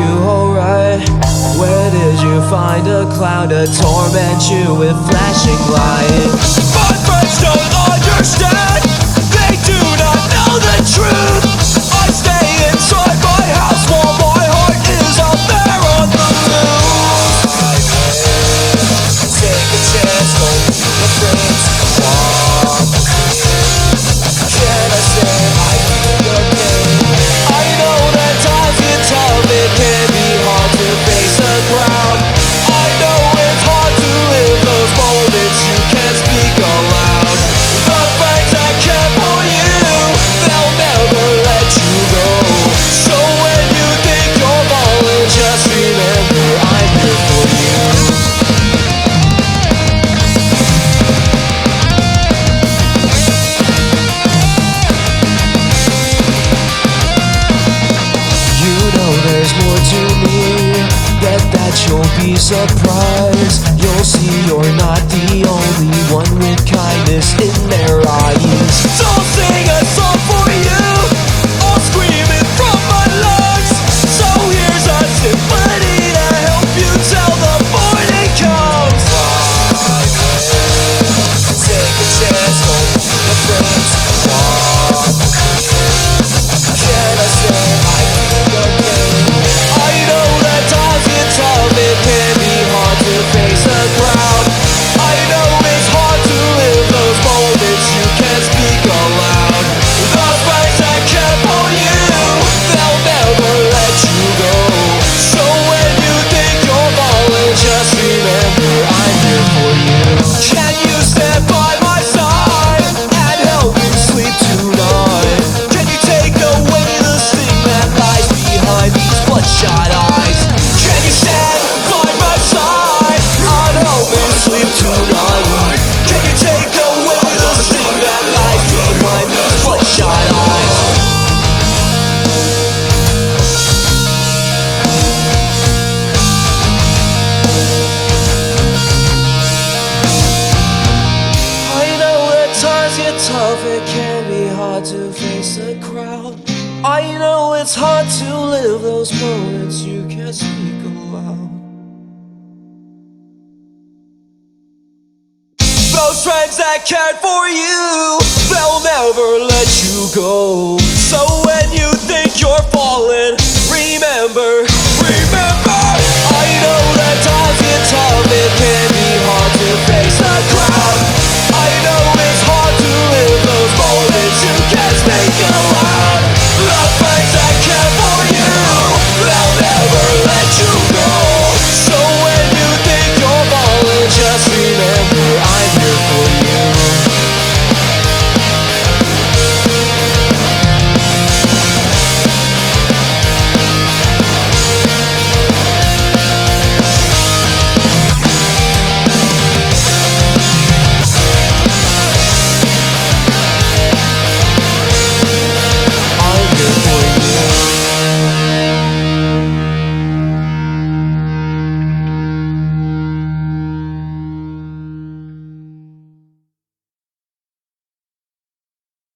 alright? Where did you find a cloud to torment you with flashing light? My friends don't understand, they do not know the truth. I stay inside my house while my heart is out there on the loose. Take a chance, don't be afraid to walk. Can I say I feel your pain? I know that times get tough, it can be hard to face the crowd. I know it's hard to live those moments you can't speak aloud. The friends that care for you, they'll never let you go. So when you think you're falling, just remember I'm here for you. You know there's more to me, bet that you'll be surprised. You'll see you're not the only one with kindness in their eyes. So I'll sing a song for you, I'll scream it from my lungs. So here's a symphony to help you till the morning comes. Take a chance, don't be afraid to walk. Can I say I feel your pain? I know that times get tough, it can be hard to face the crowd. I know it's hard to live those moments you can't speak aloud. The friends that care for you, they'll never let you go. So when you think you're falling, just remember I'm here for you. Can you stand by my side and help me sleep tonight? Can you take away the sting that lies behind these bloodshot eyes? Can you stand by my side and help me sleep tonight? Can you take away the sting that lies behind these bloodshot eyes? I know that times get tough, it can be hard to face the crowd. I know it's hard to live those moments you can't speak aloud. Those friends that cared for you, they'll never let you go. So when you think you're falling, remember